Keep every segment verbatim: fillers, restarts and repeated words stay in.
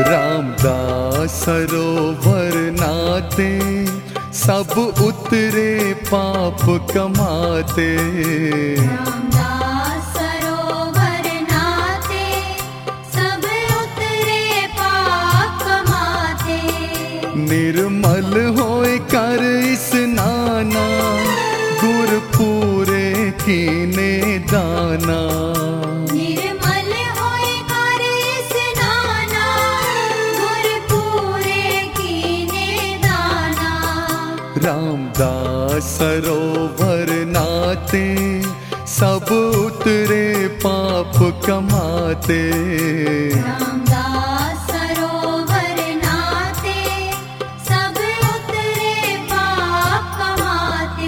रामदास सरोवर नाते सब उतरे पाप कमाते। रामदास सरोवर नाते सब उतरे पाप कमाते। निर्मल होए कर स्नाना गुर पूरे कीने दाना। निर्मल होए कर स्नाना गुर पूरे कीने दाना। रामदास सरोवर नाते सब उतरे पाप कमाते। रामदास सरोवर नाते सब उतरे पाप कमाते।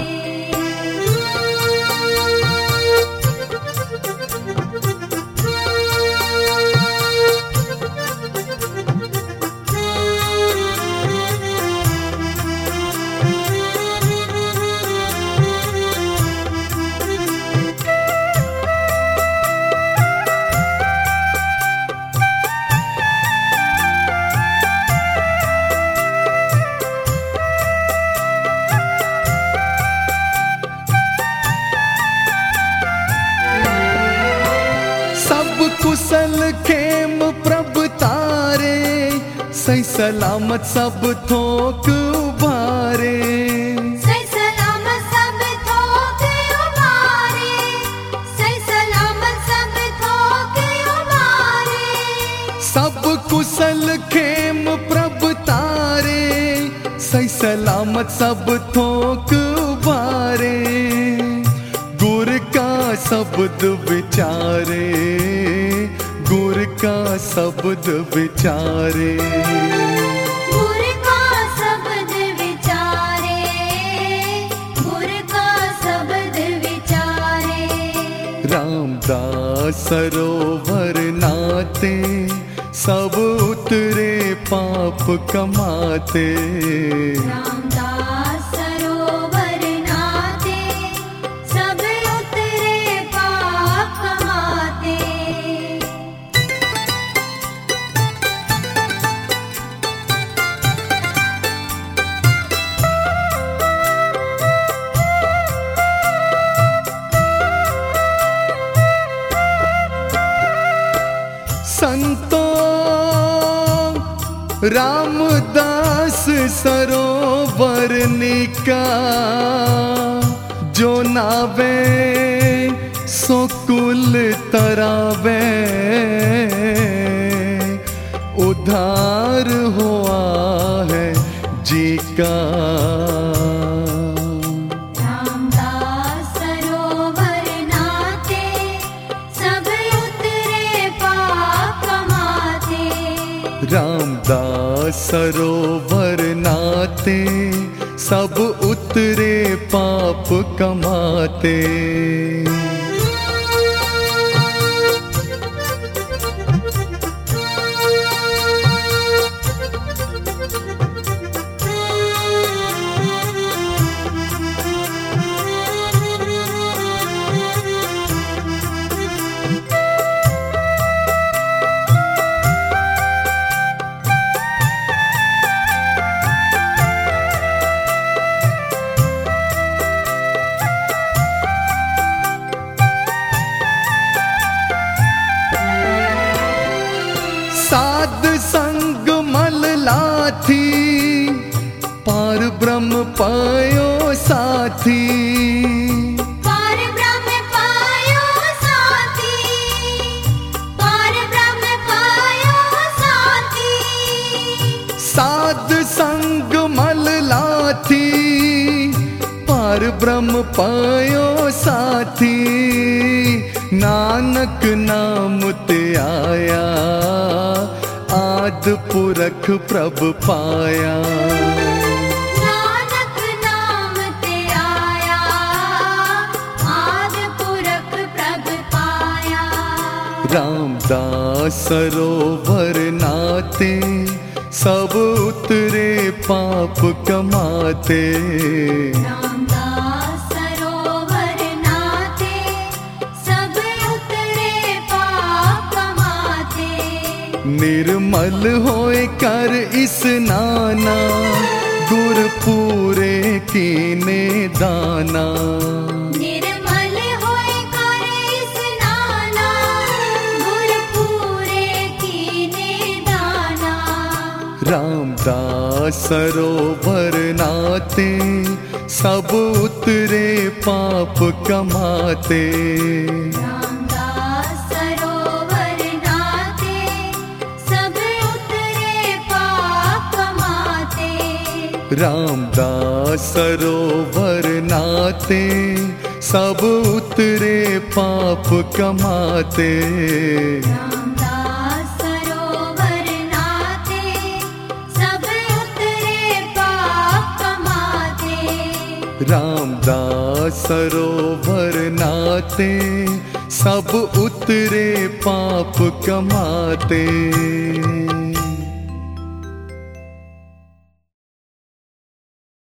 सब कुशल खेम प्रभ तारे सही सलामत सब थोक उबारे। सही सलामत सब थोक उबारे। सही सलामत सब थोक उबारे। सब कुशल खेम प्रभ तारे सही सलामत सब थोक उबारे। गुर का शब्द विचारे गुर का शब्द विचारे। गुर का शब्द विचारे। गुर का शब्द विचारे। रामदास सरोवर नाते सब उतरे पाप कमाते। रामदास सरोवर नाते सब उतरे पाप कमाते। संतो रामदास सरोवर निका जो नावे सो कुल तरावे। उद्धार हुआ है जी का। रामदास सरोवर नाते सब उतरे पाप कमाते। रामदास सरोवर नाते सब उतरे पाप कमाते। साध संग मल लाथी पार ब्रह्म पायो साथी। पार ब्रह्म पायो साथी। पार ब्रह्म पायो साथी। साध संग मल लाथी पार ब्रह्म पायो साथी। नानक नाम ते आया आद पुरख प्रभ पाया। नानक नाम ते आया आद पुरख प्रभ पाया। रामदास सरोवर नाते सब उतरे पाप कमाते। रामदास सरोवर नाते सब उतरे पाप कमाते। निर्मल होए कर स्नाना, गुर पूरे कीने दाना। निर्मल होए कर स्नाना, गुर पूरे कीने दाना। रामदास सरोवर नाते, सब उतरे पाप कमाते। रामदास सरोवर नाते, सब उतरे पाप कमाते। रामदास सरोवर नाते, सब उतरे पाप कमाते। रामदास सरोवर नाते, सब उतरे पाप कमाते। रामदास सरोवर नाते, सब उतरे पाप कमाते।